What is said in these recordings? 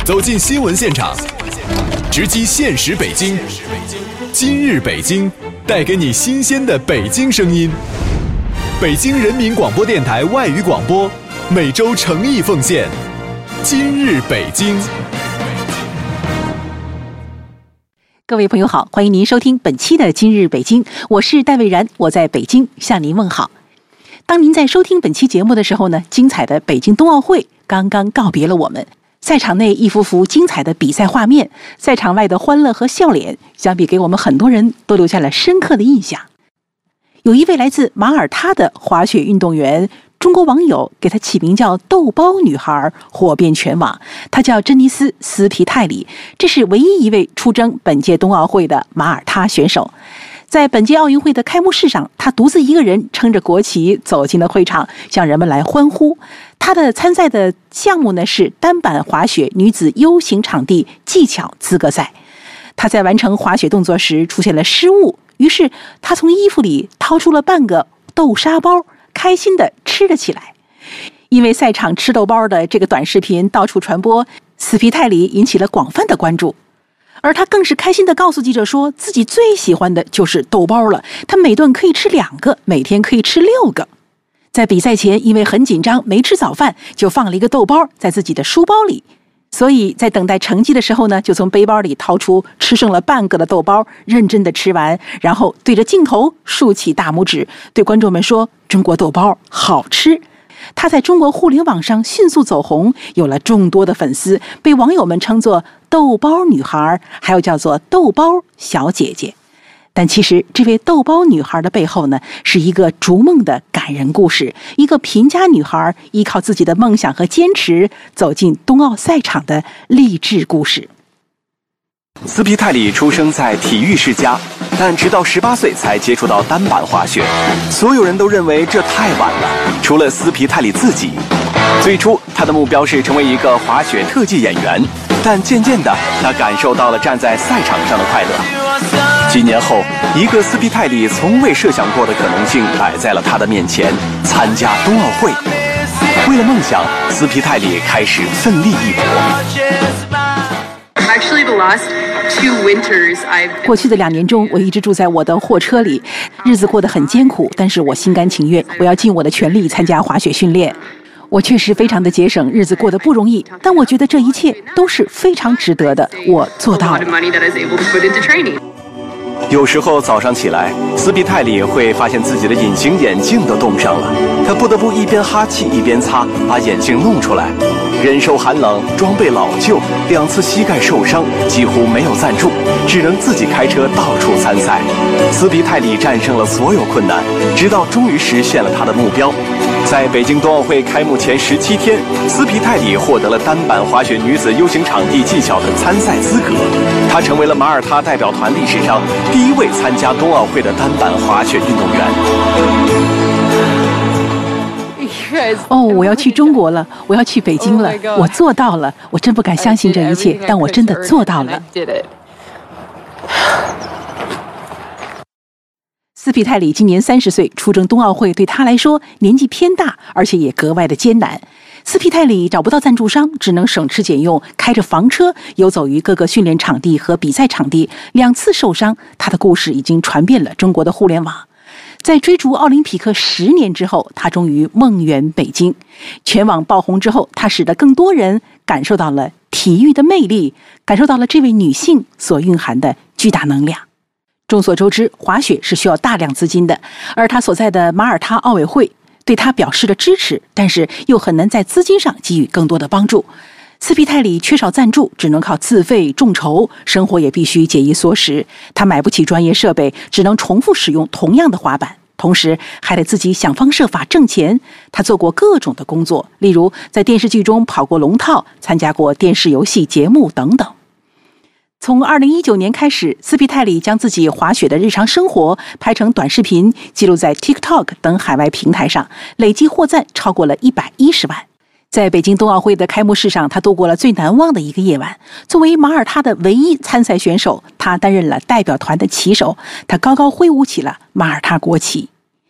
走进新闻现场，直击现实北京。今日北京，带给你新鲜的北京声音。北京人民广播电台外语广播，每周诚意奉献。今日北京。 各位朋友好，欢迎您收听本期的今日北京，我是戴蔚然，我在北京向您问好。当您在收听本期节目的时候呢，精彩的北京冬奥会刚刚告别了我们。赛场内一幅幅精彩的比赛画面，赛场外的欢乐和笑脸，想必给我们很多人都留下了深刻的印象。有一位来自马耳他的滑雪运动员，中国网友给她起名叫豆包女孩，火遍全网。她叫珍妮斯·斯皮泰里，这是唯一一位出征本届冬奥会的马耳他选手。在本届奥运会的开幕式上，她独自一个人撑着国旗走进了会场，向人们来欢呼。她的参赛的项目呢是单板滑雪女子 U 型场地技巧资格赛。她在完成滑雪动作时出现了失误，于是她从衣服里掏出了半个豆沙包，开心地吃了起来。因为赛场吃豆包的这个短视频到处传播，斯皮泰里引起了广泛的关注。而他更是开心地告诉记者说，自己最喜欢的就是豆包了，他每顿可以吃2个，每天可以吃6个。在比赛前，因为很紧张没吃早饭，就放了一个豆包在自己的书包里，所以在等待成绩的时候呢，就从背包里掏出吃剩了半个的豆包，认真地吃完，然后对着镜头竖起大拇指，对观众们说，中国豆包好吃。她在中国互联网上迅速走红，有了众多的粉丝，被网友们称作豆包女孩，还有叫做豆包小姐姐。但其实这位豆包女孩的背后呢，是一个逐梦的感人故事，一个贫家女孩依靠自己的梦想和坚持走进冬奥赛场的励志故事。 斯皮泰里出生在体育世家，但直到18岁才接触到单板滑雪。所有人都认为这太晚了，除了斯皮泰里自己。最初他的目标是成为一个滑雪特技演员，但渐渐的他感受到了站在赛场上的快乐。几年后，一个斯皮泰里从未设想过的可能性摆在了他的面前，参加冬奥会。为了梦想，斯皮泰里开始奋力一搏。 过去的2年中，我一直住在我的货车里，日子过得很艰苦，但是我心甘情愿，我要尽我的全力参加滑雪训练。我确实非常的节省，日子过得不容易，但我觉得这一切都是非常值得的，我做到了。 有时候早上起来，斯皮泰里会发现自己的隐形眼镜都冻上了，他不得不一边哈气一边擦，把眼镜弄出来。忍受寒冷，装备老旧，2次膝盖受伤，几乎没有赞助，只能自己开车到处参赛。斯皮泰里战胜了所有困难，直到终于实现了他的目标。在北京冬奥会开幕前17天，斯皮泰里获得了单板滑雪女子 U 型场地技巧的参赛资格，她成为了马耳他代表团历史上第1位参加冬奥会的单板滑雪运动员。 我要去中国了，我要去北京了，我做到了，我真不敢相信这一切，但我真的做到了。斯皮泰里今年30岁，出征冬奥会对他来说年纪偏大，而且也格外的艰难。斯皮泰里找不到赞助商，只能省吃俭用，开着房车游走于各个训练场地和比赛场地，2次受伤，他的故事已经传遍了中国的互联网。在追逐奥林匹克10年之后，他终于梦圆北京。全网爆红之后，他使得更多人感受到了体育的魅力，感受到了这位女性所蕴含的巨大能量。众所周知，滑雪是需要大量资金的，而他所在的马耳他奥委会对他表示了支持，但是又很难在资金上给予更多的帮助。斯皮泰里缺少赞助，只能靠自费众筹，生活也必须节衣缩食。他买不起专业设备，只能重复使用同样的滑板，同时还得自己想方设法挣钱。他做过各种的工作，例如在电视剧中跑过龙套，参加过电视游戏节目等等。从2019年开始，斯皮泰里将自己滑雪的日常生活拍成短视频，记录在 TikTok 等海外平台上，累计获赞超过了110万。在北京冬奥会的开幕式上，他度过了最难忘的一个夜晚。作为马耳他的唯一参赛选手，他担任了代表团的旗手，他高高挥舞起了马耳他国旗。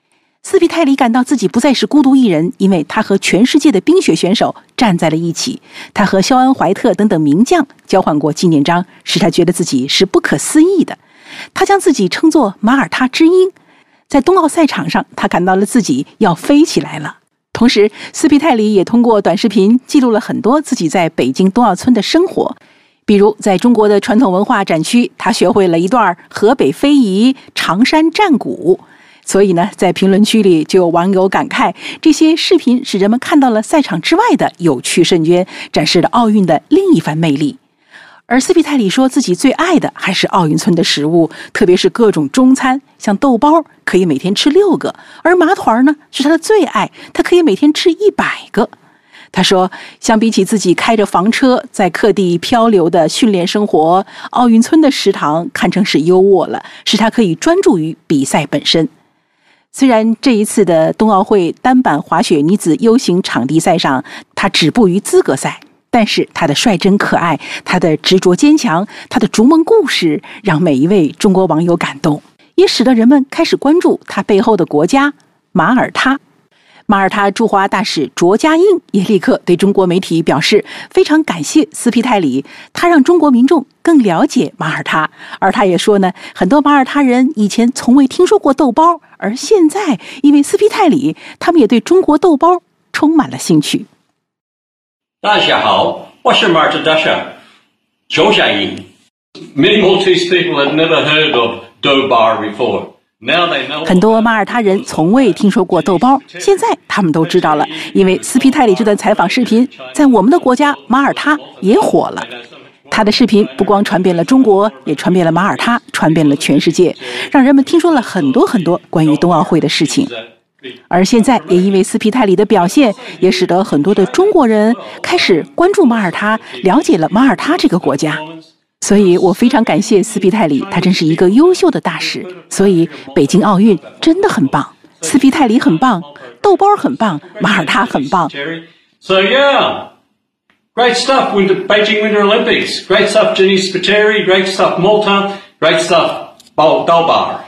斯皮泰里感到自己不再是孤独一人，因为他和全世界的冰雪选手站在了一起。他和肖恩·怀特等等名将交换过纪念章，使他觉得自己是不可思议的。他将自己称作马耳他之鹰。在冬奥赛场上，他感到了自己要飞起来了。同时，斯皮泰里也通过短视频记录了很多自己在北京冬奥村的生活。比如在中国的传统文化展区，他学会了一段河北非遗长山战鼓。所以呢，在评论区里就有网友感慨，这些视频使人们看到了赛场之外的有趣瞬间，展示了奥运的另一番魅力。而斯皮泰里说自己最爱的还是奥运村的食物，特别是各种中餐，像豆包可以每天吃6个，而麻团呢是他的最爱，他可以每天吃100个。他说，相比起自己开着房车在各地漂流的训练生活，奥运村的食堂堪称是优渥了，使他可以专注于比赛本身。虽然这一次的冬奥会单板滑雪女子 U 型场地赛上，她止步于资格赛，但是她的率真可爱，她的执着坚强，她的逐梦故事，让每一位中国网友感动，也使得人们开始关注她背后的国家马耳他。马耳他驻华大使卓家英也立刻对中国媒体表示，非常感谢斯皮泰里，他让中国民众更了解马耳他。而他也说呢，很多马耳他人以前从未听说过豆包，而现在因为斯皮泰里，他们也对中国豆包充满了兴趣。 大家好，我是马耳他大使卓家英。Many Maltese people have never heard of dough bar before. 很多马耳他人从未听说过豆包，现在他们都知道了，因为斯皮泰里这段采访视频在我们的国家马耳他也火了。他的视频不光传遍了中国，也传遍了马耳他，传遍了全世界，让人们听说了很多很多关于冬奥会的事情。而现在也因为斯皮泰里的表现，也使得很多的中国人开始关注马耳他，了解了马耳他这个国家。所以我非常感谢斯皮泰里，他真是一个优秀的大使。所以北京奥运真的很棒，斯皮泰里很棒，豆包很棒，马耳他很棒。 So yeah, great stuff with the Beijing Winter Olympics. Great stuff, Jenny Spiteri. Great stuff, Malta. Great stuff, Dalbar.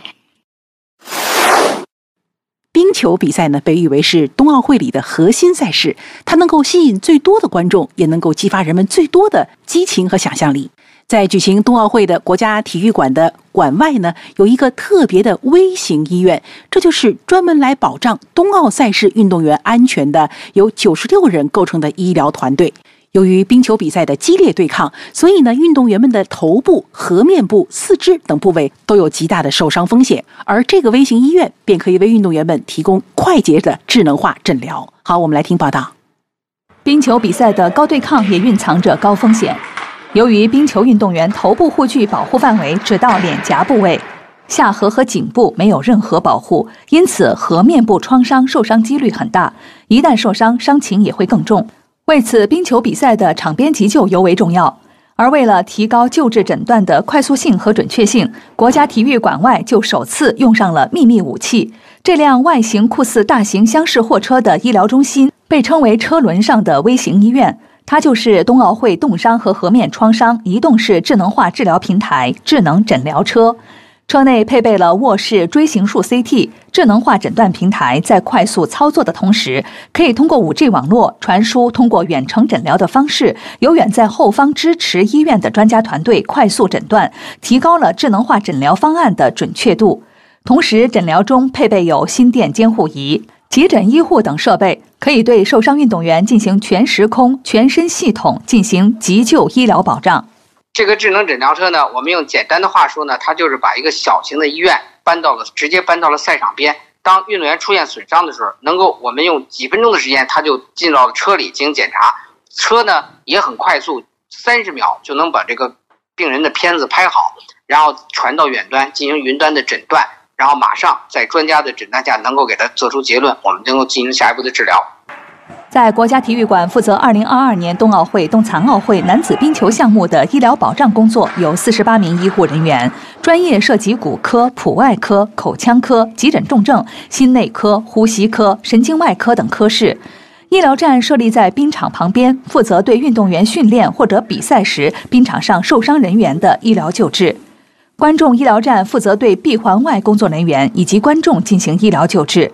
冰球比赛呢，被誉为是冬奥会里的核心赛事，它能够吸引最多的观众，也能够激发人们最多的激情和想象力。在举行冬奥会的国家体育馆的馆外呢，有一个特别的微型医院，这就是专门来保障冬奥赛事运动员安全的，由96人构成的医疗团队。由于冰球比赛的激烈对抗，所以呢，运动员们的头部、颌面部、四肢等部位都有极大的受伤风险，而这个微型医院便可以为运动员们提供快捷的智能化诊疗。好，我们来听报道。 冰球比赛的高对抗也蕴藏着高风险。由于冰球运动员头部护具保护范围只到脸颊部位，下颌和颈部没有任何保护，因此颌面部创伤受伤几率很大，一旦受伤，伤情也会更重。为此，冰球比赛的场边急救尤为重要。而为了提高救治诊断的快速性和准确性，国家体育馆外就首次用上了秘密武器。这辆外形酷似大型厢式货车的医疗中心，被称为车轮上的微型医院。它就是冬奥会冻伤和颌面创伤移动式智能化治疗平台智能诊疗车。车内配备了卧室锥形束 CT 智能化诊断平台，在快速操作的同时，可以通过 5G 网络传输，通过远程诊疗的方式，由远在后方支持医院的专家团队快速诊断，提高了智能化诊疗方案的准确度。同时，诊疗中配备有心电监护仪、急诊医护等设备，可以对受伤运动员进行全时空、全身系统进行急救医疗保障。 这个智能诊疗车呢，我们用简单的话说呢，它就是把一个小型的医院直接搬到了赛场边。当运动员出现损伤的时候，能够我们用几分钟的时间，他就进到了车里进行检查。车呢也很快速，30秒就能把这个病人的片子拍好，然后传到远端进行云端的诊断，然后马上在专家的诊断下能够给他做出结论，我们能够进行下一步的治疗。 在国家体育馆负责2022年冬奥会、冬残奥会男子冰球项目的医疗保障工作有48名医护人员，专业涉及骨科、普外科、口腔科、急诊重症、心内科、呼吸科、神经外科等科室。医疗站设立在冰场旁边，负责对运动员训练或者比赛时冰场上受伤人员的医疗救治。观众医疗站负责对闭环外工作人员以及观众进行医疗救治。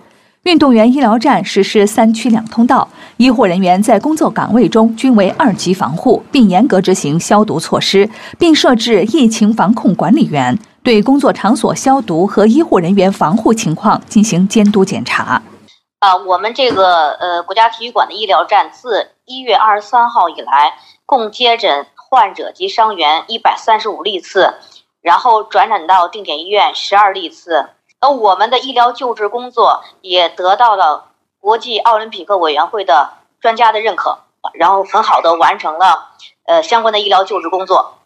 运动员医疗站实施3区2通道，医护人员在工作岗位中均为2级防护，并严格执行消毒措施，并设置疫情防控管理员，对工作场所消毒和医护人员防护情况进行监督检查。 我们这个国家体育馆的医疗站自1月23号以来，共接诊患者及伤员135例次，然后转诊到定点医院12例次。我们的医疗救治工作也得到了国际奥林匹克委员会的专家的认可，然后很好的完成了相关的医疗救治工作。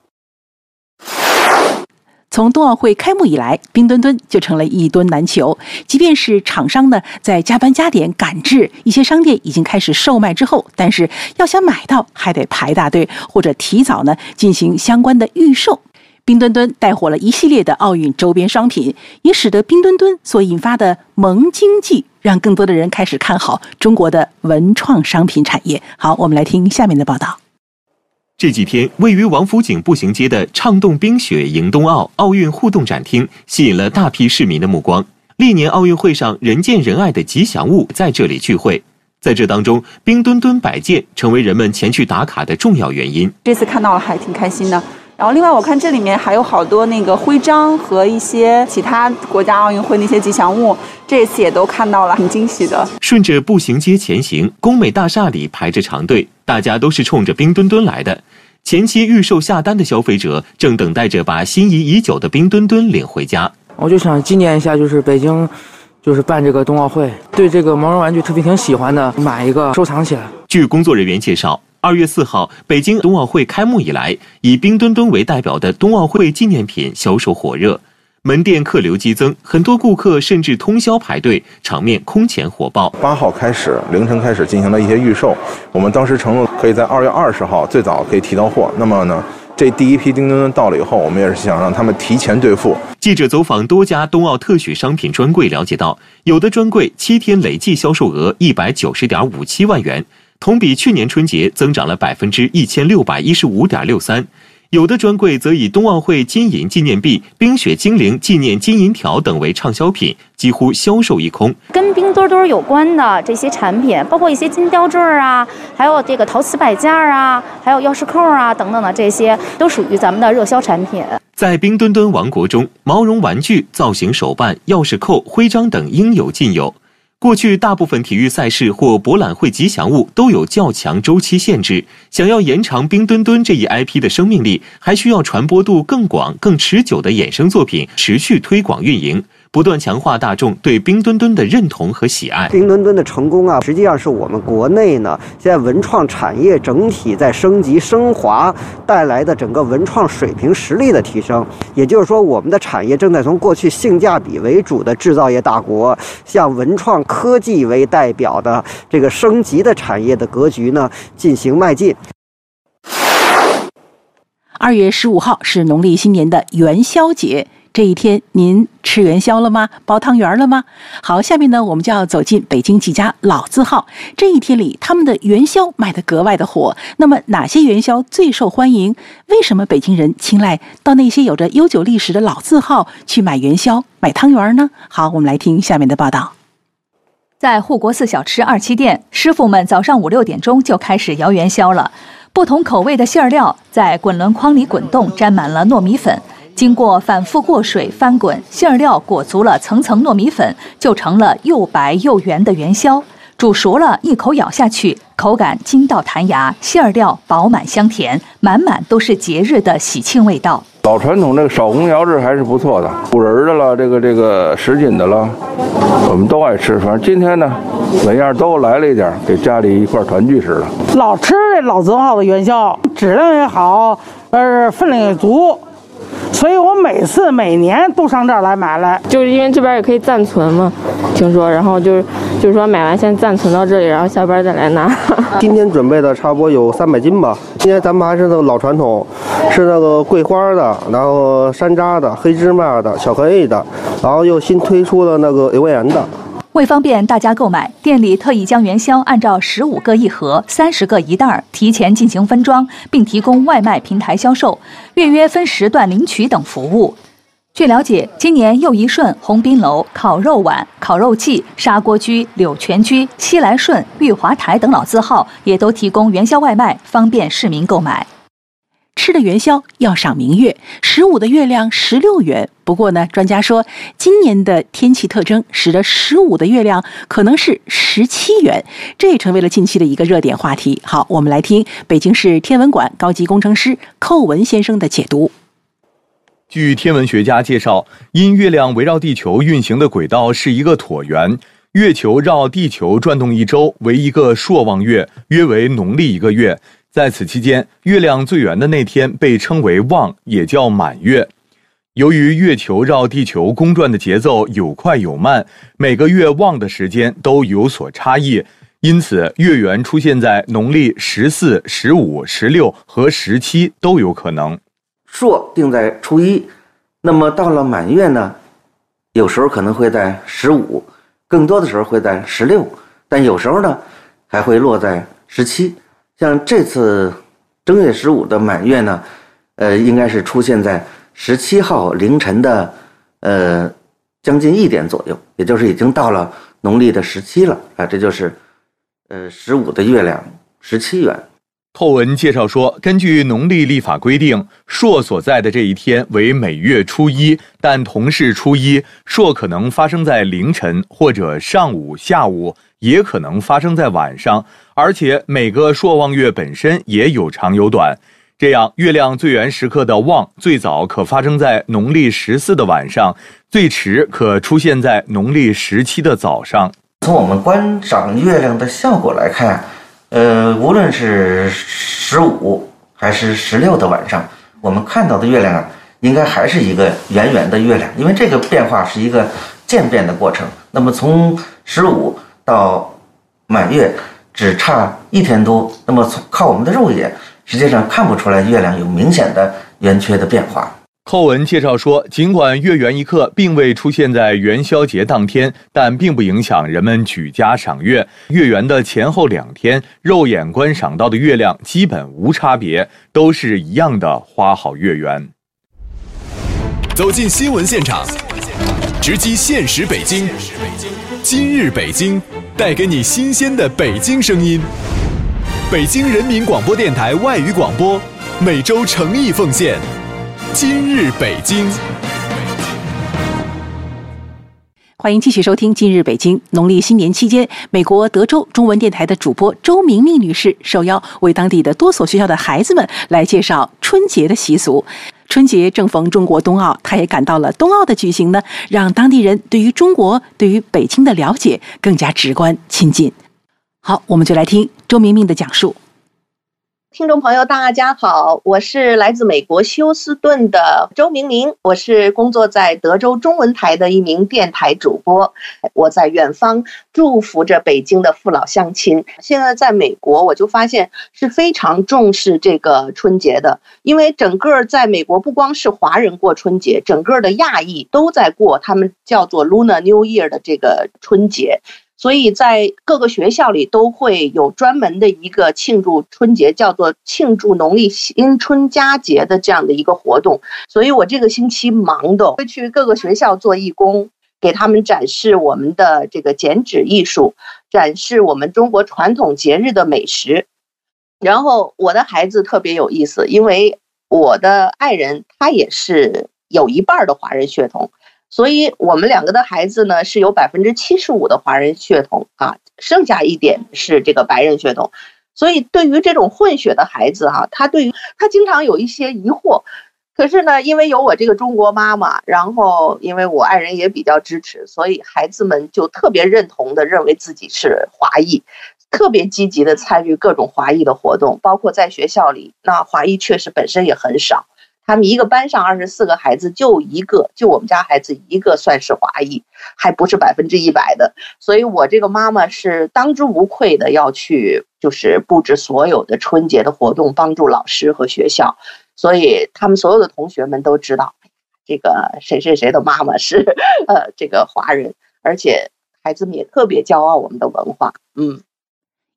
从冬奥会开幕以来，冰墩墩就成了一墩难求。即便是厂商呢在加班加点赶制，一些商店已经开始售卖之后，但是要想买到还得排大队，或者提早呢进行相关的预售。冰墩墩带火了一系列的奥运周边商品，也使得冰墩墩所引发的萌经济让更多的人开始看好中国的文创商品产业。好，我们来听下面的报道。 这几天，位于王府井步行街的畅动冰雪迎冬奥奥运互动展厅吸引了大批市民的目光。历年奥运会上人见人爱的吉祥物在这里聚会，在这当中，冰墩墩摆件成为人们前去打卡的重要原因。 这次看到了还挺开心的。然后另外我看这里面还有好多那个徽章和一些其他国家奥运会那些吉祥物，这次也都看到了，很惊喜的。 顺着步行街前行，工美大厦里排着长队，大家都是冲着冰墩墩来的。前期预售下单的消费者正等待着把心仪已久的冰墩墩领回家。 我就想纪念一下，就是北京就是办这个冬奥会，对这个毛绒玩具特别挺喜欢的，买一个收藏起来。 据工作人员介绍，2月4号，北京冬奥会开幕以来，以冰墩墩为代表的冬奥会纪念品销售火热，门店客流激增，很多顾客甚至通宵排队，场面空前火爆。 8号开始凌晨开始进行了一些预售，我们当时承诺可以在2月20号最早可以提到货。那么呢，这第一批冰墩墩到了以后，我们也是想让他们提前兑付。 记者走访多家冬奥特许商品专柜了解到，有的专柜7天累计销售额190.57万元。同比去年春节增长了1615.63%，有的专柜则以冬奥会金银纪念币、冰雪精灵纪念金银条等为畅销品，几乎销售一空。 跟冰墩墩有关的这些产品，包括一些金吊坠啊，还有这个陶瓷摆件啊，还有钥匙扣啊等等的，这些都属于咱们的热销产品。 在冰墩墩王国中，毛绒玩具、造型手办、钥匙扣、徽章等应有尽有。过去大部分体育赛事或博览会吉祥物都有较强周期限制，想要延长冰墩墩这一 IP 的生命力，还需要传播度更广、更持久的衍生作品持续推广运营，不断强化大众对冰墩墩的认同和喜爱。 冰墩墩的成功啊，实际上是我们国内呢现在文创产业整体在升级升华带来的整个文创水平实力的提升。也就是说，我们的产业正在从过去性价比为主的制造业大国，向文创科技为代表的这个升级的产业的格局呢进行迈进。 2月15号是农历新年的元宵节，这一天您吃元宵了吗？包汤圆了吗？好，下面呢我们就要走进北京几家老字号，这一天里他们的元宵卖得格外的火。那么哪些元宵最受欢迎？为什么北京人青睐到那些有着悠久历史的老字号去买元宵、买汤圆呢？好，我们来听下面的报道。 在护国寺小吃2期店，师傅们早上5、6点钟就开始摇元宵了。不同口味的馅料在滚轮筐里滚动，沾满了糯米粉，经过反复过水翻滚，馅料裹足了层层糯米粉，就成了又白又圆的元宵。煮熟了，一口咬下去，口感筋道弹牙，馅料饱满香甜，满满都是节日的喜庆味道。 老传统这个手工窑制还是不错的，5仁的了，这个10斤的了，我们都爱吃。反正今天呢，每样都来了一点，给家里一块团聚似的。 老吃这老字号的元宵，质量也好，分量也足。所以我每年都上这儿来买来， 就是因为这边也可以暂存嘛，听说，然后就是说买完先暂存到这里，然后下班再来拿。 今天准备的差不多有300斤吧。今天咱们还是那个老传统，是那个桂花的，然后山楂的、黑芝麻的、巧克力的，然后又新推出的那个榴莲的。 为方便大家购买，店里特意将元宵按照15个一盒、30个一袋提前进行分装，并提供外卖平台销售，预约分时段领取等服务。 据了解，今年又一顺、鸿宾楼、烤肉碗、烤肉季、砂锅居、柳泉居、西来顺、裕华台等老字号也都提供元宵外卖，方便市民购买。吃的元宵要赏明月，15的月亮16圆。不过呢，专家说今年的天气特征使得15的月亮可能是17圆，这也成为了近期的一个热点话题。好，我们来听北京市天文馆高级工程师寇文先生的解读。 据天文学家介绍，因月亮围绕地球运行的轨道是一个椭圆，月球绕地球转动一周为一个朔望月，约为农历1个月。在此期间，月亮最圆的那天被称为望，也叫满月。由于月球绕地球公转的节奏有快有慢，每个月望的时间都有所差异，因此月圆出现在农历14、15、16和17都有可能。 朔定在初一，那么到了满月呢，有时候可能会在15，更多的时候会在16，但有时候呢还会落在17。像这次正月15的满月呢，应该是出现在17号凌晨的将近1点左右，也就是已经到了农历的17了啊，这就是15的月亮17圆。 寇文介绍说，根据农历历法规定，朔所在的这一天为每月初一，但同是初一，朔可能发生在凌晨或者上午、下午，也可能发生在晚上，而且每个朔望月本身也有长有短。这样，月亮最圆时刻的望最早可发生在农历14的晚上，最迟可出现在农历17的早上。 从我们观赏月亮的效果来看，无论是15还是16的晚上，我们看到的月亮啊，应该还是一个圆圆的月亮，因为这个变化是一个渐变的过程。那么从15到满月只差1天多，那么靠我们的肉眼，实际上看不出来月亮有明显的圆缺的变化。 寇文介绍说，尽管月圆一刻并未出现在元宵节当天，但并不影响人们举家赏月。月圆的前后2天，肉眼观赏到的月亮基本无差别，都是一样的花好月圆。 走进新闻现场，直击现实北京。今日北京，带给你新鲜的北京声音。北京人民广播电台外语广播，每周诚意奉献。今日北京， 欢迎继续收听今日北京。农历新年期间，美国德州中文电台的主播周明明女士受邀为当地的多所学校的孩子们来介绍春节的习俗。春节正逢中国冬奥，她也感到了冬奥的举行呢，让当地人对于中国、对于北京的了解更加直观亲近。好，我们就来听周明明的讲述。 听众朋友大家好，我是来自美国休斯顿的周明明，我是工作在德州中文台的一名电台主播，我在远方祝福着北京的父老乡亲。现在在美国我就发现是非常重视这个春节的，因为整个在美国不光是华人过春节，整个的亚裔都在过他们叫做 Lunar New Year 的这个春节，所以在各个学校里都会有专门的一个庆祝春节，叫做庆祝农历新春佳节的这样的一个活动。所以我这个星期忙的会去各个学校做义工，给他们展示我们的这个剪纸艺术，展示我们中国传统节日的美食。然后我的孩子特别有意思，因为我的爱人他也是有一半的华人血统，所以我们2个的孩子呢是有75%的华人血统啊，剩下1点是这个白人血统。所以对于这种混血的孩子哈，他经常有一些疑惑。可是呢，因为有我这个中国妈妈，然后因为我爱人也比较支持，所以孩子们就特别认同的认为自己是华裔，特别积极的参与各种华裔的活动，包括在学校里，那华裔确实本身也很少。他们一个班上24个孩子，就我们家孩子1个算是华裔，还不是100%的。所以我这个妈妈是当之无愧的要去就是布置所有的春节的活动，帮助老师和学校。所以他们所有的同学们都知道，这个谁谁谁的妈妈是这个华人，而且孩子们也特别骄傲我们的文化。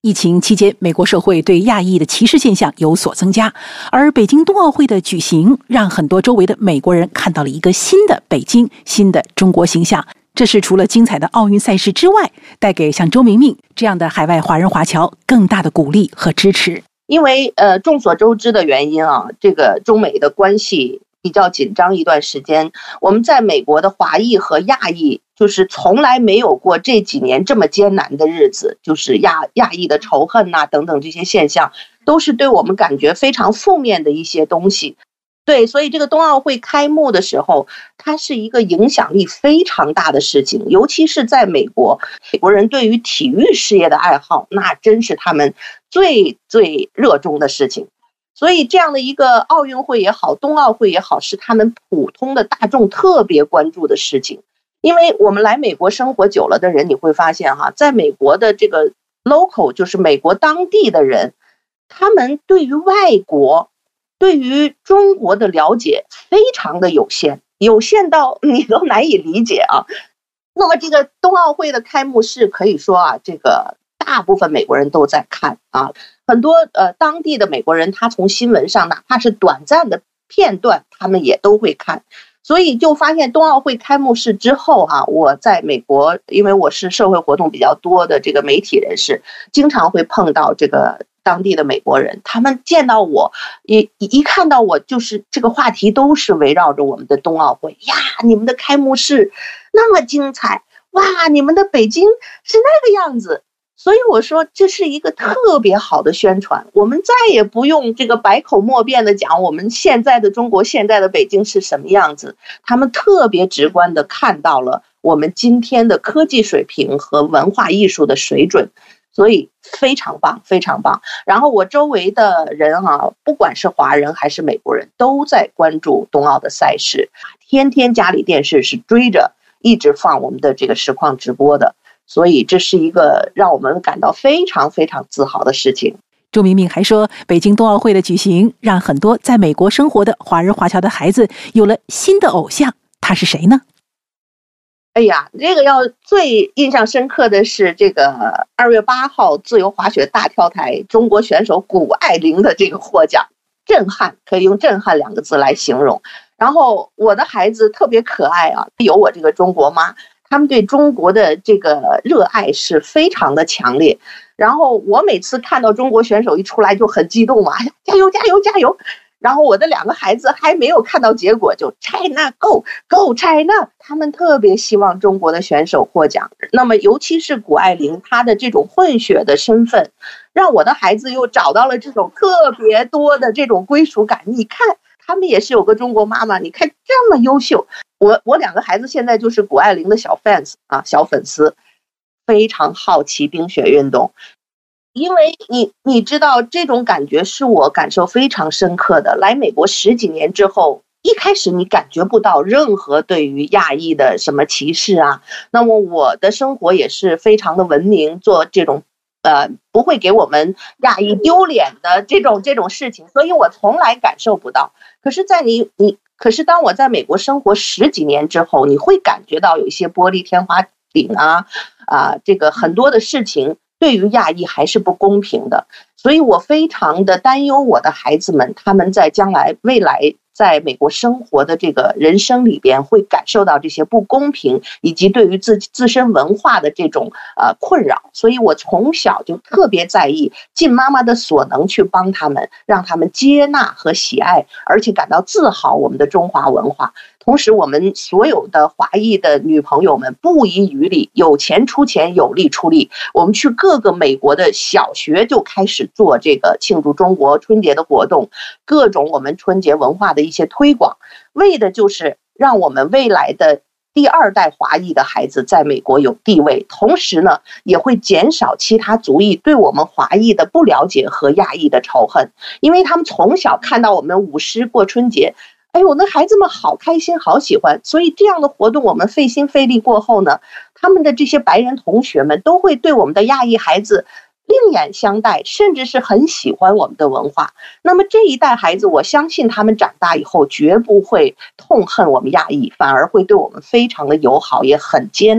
疫情期间，美国社会对亚裔的歧视现象有所增加，而北京冬奥会的举行，让很多周围的美国人看到了一个新的北京、新的中国形象。这是除了精彩的奥运赛事之外，带给像周明明这样的海外华人华侨更大的鼓励和支持。 因为众所周知的原因啊，这个中美的关系比较紧张一段时间，我们在美国的华裔和亚裔就是从来没有过这几年这么艰难的日子，就是亚裔的仇恨呐、等等这些现象，都是对我们感觉非常负面的一些东西。对，所以这个冬奥会开幕的时候，它是一个影响力非常大的事情，尤其是在美国，美国人对于体育事业的爱好，那真是他们最最热衷的事情。所以这样的一个奥运会也好，冬奥会也好，是他们普通的大众特别关注的事情。因为我们来美国生活久了的人，你会发现哈，在美国的这个 local， 就是美国当地的人，他们对于外国对于中国的了解非常的有限，有限到你都难以理解啊。那么这个冬奥会的开幕式可以说啊，这个大部分美国人都在看啊，很多当地的美国人他从新闻上哪怕是短暂的片段他们也都会看。所以就发现冬奥会开幕式之后啊，我在美国，因为我是社会活动比较多的这个媒体人士，经常会碰到这个当地的美国人，他们见到我一看到我，就是这个话题都是围绕着我们的冬奥会呀，你们的开幕式那么精彩，哇，你们的北京是那个样子。所以我说这是一个特别好的宣传，我们再也不用这个百口莫辩的讲我们现在的中国，现在的北京是什么样子，他们特别直观的看到了我们今天的科技水平和文化艺术的水准，所以非常棒，非常棒。然后我周围的人啊，不管是华人还是美国人，都在关注冬奥的赛事，天天家里电视是追着一直放我们的这个实况直播的。所以这是一个让我们感到非常非常自豪的事情。 周明明还说，北京冬奥会的举行让很多在美国生活的华人华侨的孩子有了新的偶像，他是谁呢？ 哎呀，这个要最印象深刻的是这个2月8号自由滑雪大跳台中国选手谷爱凌的这个获奖，震撼，可以用震撼2个字来形容。然后我的孩子特别可爱啊，有我这个中国妈，他们对中国的这个热爱是非常的强烈。然后我每次看到中国选手一出来就很激动嘛，加油加油加油。然后我的2个孩子还没有看到结果就 China go go China， 他们特别希望中国的选手获奖。那么尤其是谷爱凌，她的这种混血的身份，让我的孩子又找到了这种特别多的这种归属感。你看他们也是有个中国妈妈，你看这么优秀。我2个孩子现在就是谷爱凌的小 fans 啊，小粉丝，非常好奇冰雪运动。因为你知道这种感觉是我感受非常深刻的。来美国10几年之后，一开始你感觉不到任何对于亚裔的什么歧视啊，那么我的生活也是非常的文明，做这种不会给我们亚裔丢脸的这种事情，所以我从来感受不到。可是可是当我在美国生活10几年之后，你会感觉到有一些玻璃天花顶这个很多的事情对于亚裔还是不公平的。所以我非常的担忧我的孩子们，他们在未来在美国生活的这个人生里边会感受到这些不公平，以及对于自身文化的这种困扰。所以我从小就特别在意，尽妈妈的所能去帮他们，让他们接纳和喜爱，而且感到自豪我们的中华文化。同时我们所有的华裔的女朋友们不遗余力，有钱出钱，有力出力，我们去各个美国的小学就开始做这个庆祝中国春节的活动，各种我们春节文化的一些推广，为的就是让我们未来的第2代华裔的孩子在美国有地位，同时呢也会减少其他族裔对我们华裔的不了解和亚裔的仇恨。因为他们从小看到我们舞狮过春节，哎呦，那孩子们好开心，好喜欢。所以这样的活动我们费心费力过后呢，他们的这些白人同学们都会对我们的亚裔孩子另眼相待，甚至是很喜欢我们的文化。那么这一代孩子，我相信他们长大以后绝不会痛恨我们亚裔，反而会对我们非常的友好，也很接纳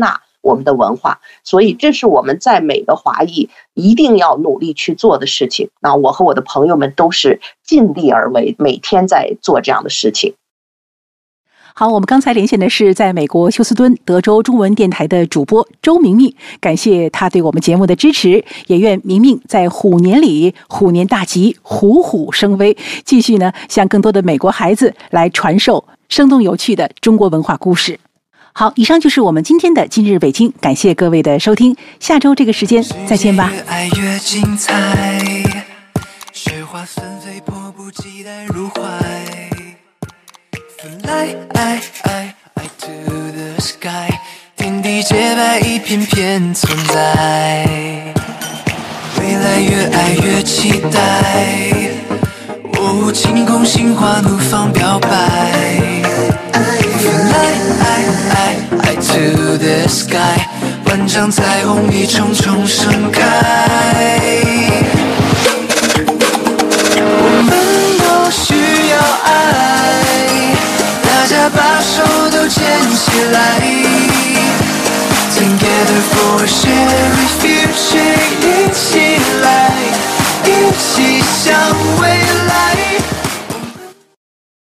我们的文化。所以这是我们在美的华裔一定要努力去做的事情。那我和我的朋友们都是尽力而为，每天在做这样的事情。 好，我们刚才连线的是在美国休斯敦德州中文电台的主播周明明，感谢他对我们节目的支持，也愿明明在虎年里虎年大吉，虎虎生威，继续呢向更多的美国孩子来传授生动有趣的中国文化故事。好，以上就是我们今天的今日北京，感谢各位的收听，下周这个时间再见吧。 越爱越精彩，雪花纷飞，迫不及待入怀。Fly to the sky， 天地洁白，一片片存在。未来越爱越期待，晴空心花怒放表白。Fly to the sky， 万丈彩虹一重重盛开。